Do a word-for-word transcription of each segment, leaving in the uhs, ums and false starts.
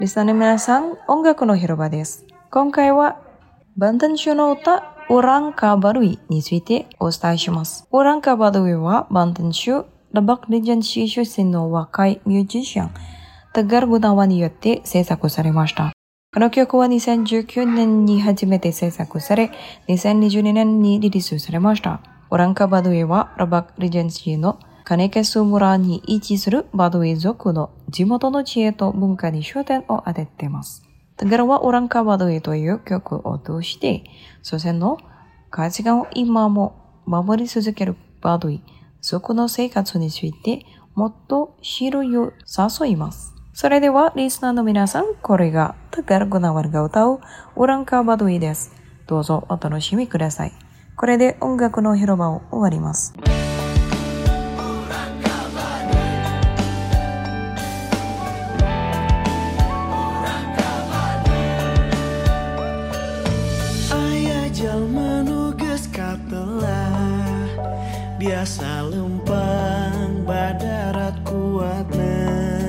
リスナーの皆さん、音楽の広場です。今回は、バンタン州の歌、Orang Kabarui についてお伝えします。Orang Kabarui はバンタン州、Lebak Regency出身の若いミュージシャン、Tegar Gunawanによって制作されました。この曲はにせんじゅうきゅうねんに初めて制作され、にせんにじゅうにねんにリリースされました。Orang Kabarui は Lebak Regency の金ケス村に位置するバドウィ族の地元の知恵と文化に焦点を当てています。TegarはOrang Kabaruiという曲を通して、祖先の価値観を今も守り続けるバドウィ族の生活についてもっと知るよう誘います。それではリスナーの皆さん、これがTegar Gunawanが歌うOrang Kabaruiです。どうぞお楽しみください。これで音楽の広場を終わります。 Biasa lempang badarat kuatna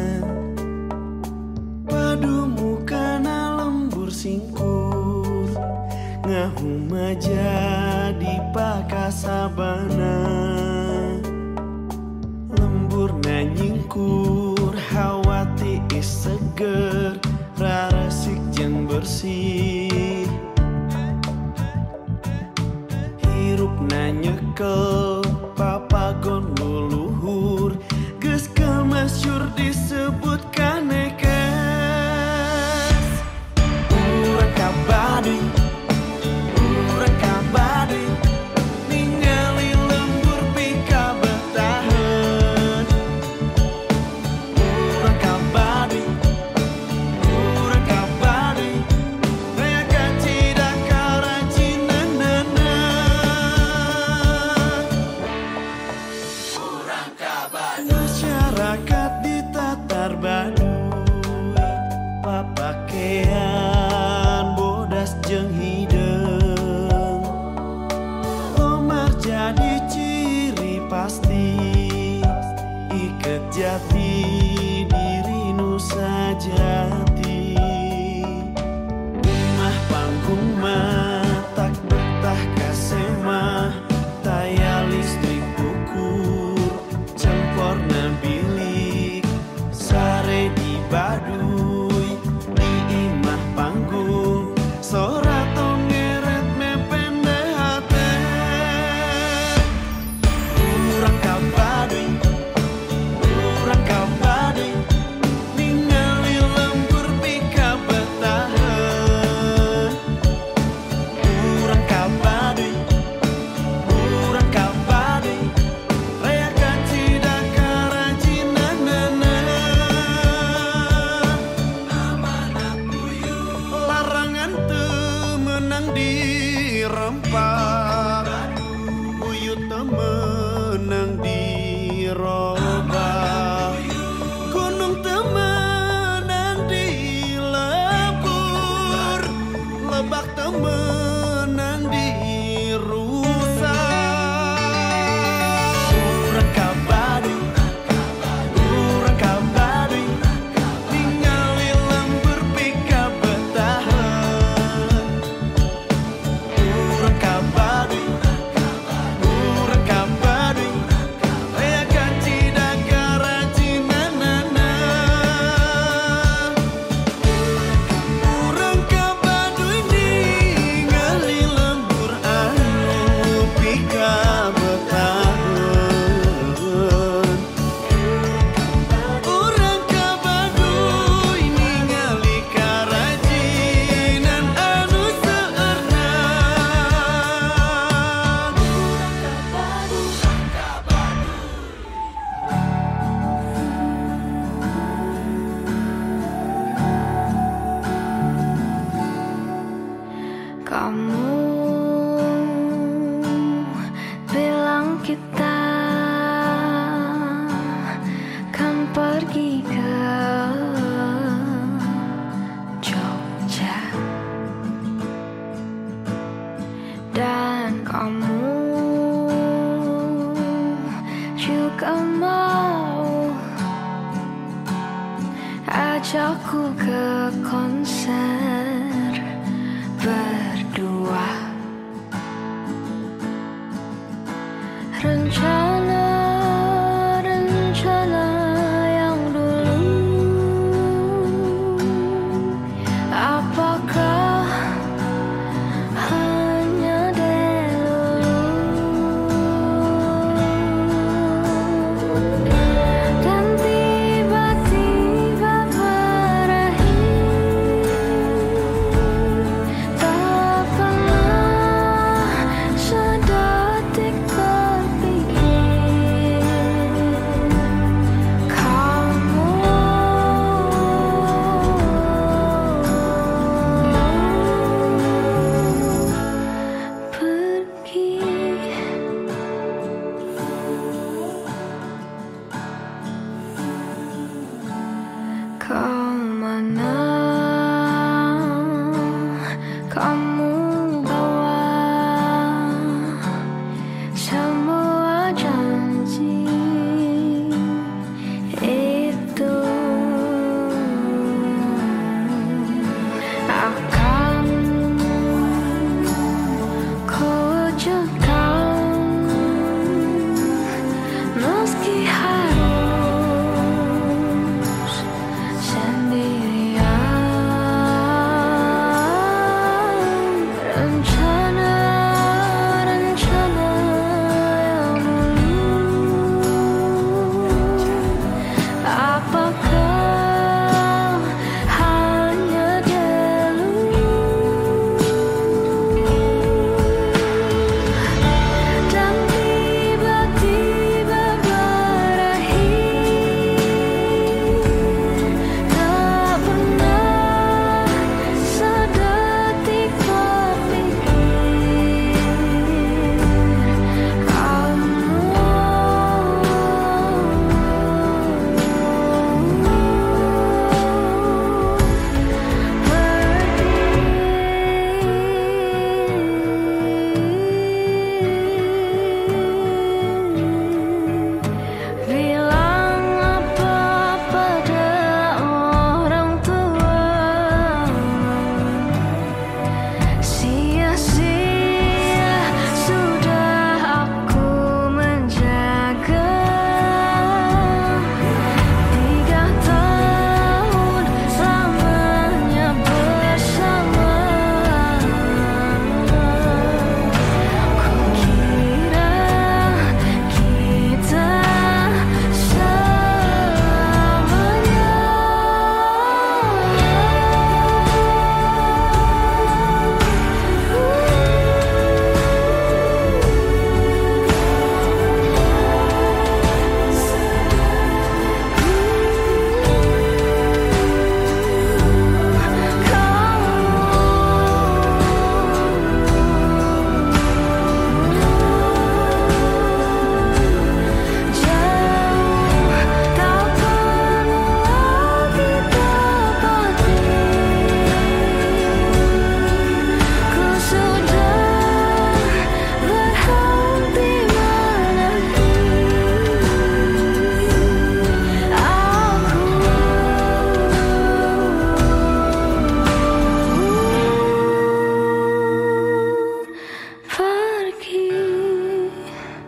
Padumu kana lembur singkur Ngahum jadi pakasabana Lembur nyingkur hawati is seger Rarasik jeng bersih Hirup nanyekel papagon luluhur geus kemasyur disebut kanekas Orang Kabarui Orang Kabarui ningali lembur pika betahan Orang Kabarui Orang Kabarui raya kacida karacinanana Masyarakat di Tatar Baduy Papakean bodas jeung hideung Omar jadi ciri pasti Iket jati diri nu sajati Rumah panggung matak betah kasemah Taya listrik ukur Cemporna bilik Sare di Baduy Di imah panggung Sora tongeret mepen dehate Orang Kabarui Orang Kabarui ningali lembur pika betahan Orang Kabarui Orang Kabarui raya kacida karacinanana Amanah puyuh larangan teu meunang dirempak Buyut teu meunang dirobah Gunung teu meunang dilebur Lebak teu meunang dirusak Orang Kabarui Orang Kabarui ningali lembur pika betahan Orang Kabarui Orang Kabarui raya kacida karacinanana Orang Kabarui ningali lembur anu pika betahan Orang Kabarui ningali karajinan anu seueurna Kamu bilang kita kan pergi ke Jogja Dan kamu juga mau ajakku ke ke konser bersama.